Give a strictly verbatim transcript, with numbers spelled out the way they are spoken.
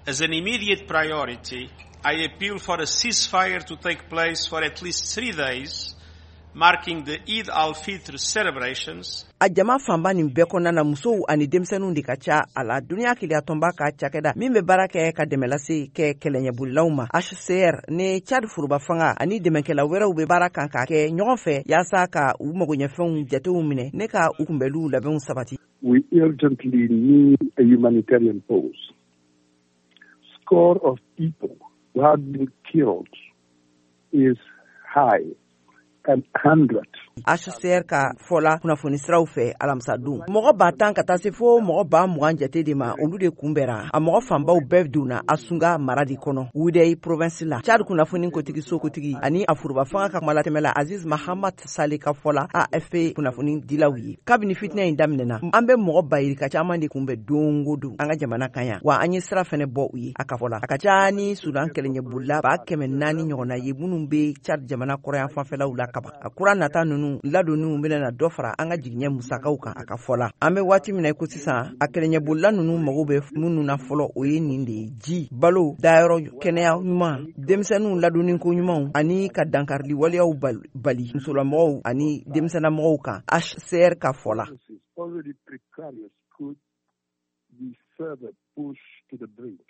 As an immediate priority, I appeal for a ceasefire to take place for at least three days, marking the Eid al-Fitr celebrations. A jama fanba nin bɛɛ kɔnɔna na musow ani denmisɛnninw de ka ca a la duniya kiliya tɔnba ka cakɛda min bɛ baara kɛ ka dɛmɛ lase kɛ kɛlɛɲɛbolilaw ma H C R ni Chad furuba fanga ani dɛmɛkɛla wɛrɛw bɛ baara kan ka kɛ ɲɔgɔn fɛ yaasa ka u magoɲɛfɛnw jatew minɛ ne ka u kunbɛliw labɛnw sabati. We urgently need a humanitarian pause. Score of people who have been killed is high. And hundred. H C R ka fola kunnafoni siraw fɛ alamisa dun mɔgɔ ba tan ka taa se fo mɔgɔ ba mugan jate de ma olu de kunbɛra a mɔgɔ fanbaw bɛɛ donna Asunga mara de kɔnɔ Wudai province la Chad kunnafoni kotigi sokotigi ani a furuba fanga ka kumalatɛmɛ la Aziz Mahamad Sale ka fɔla A F P kunnafoni dilaw ye kabini fitinɛ in daminɛna an bɛ mɔgɔ bayirika caman de kunbɛn don o don an ka jamana kan yan wa an ye sira fɛnɛ bɔ u ye a ka fɔla a ka ca ni Sudan kɛlɛɲɛbolila ba kɛmɛ naani ɲɔgɔnna ye minnu bɛ Chad jamana kɔrɔyan fanfɛlaw la kaban a kura nata ninnu ladonniw bɛna dɔ fara an ka jigiɲɛ musakaw kan a ka fɔla an bɛ waati min na ko sisan a kɛlɛɲɛbolila ninnu mago bɛ minnu na fɔlɔ o ye nin de ye ji balo dayɔrɔ kɛnɛya ɲuman denmisɛnninw ladonni ko ɲumanw ani ka dankarili waleyaw bali musolamɔgɔw ani denmisɛnnamɔgɔw kan H C R ka fɔla. Already precarious could be further pushed to the brink.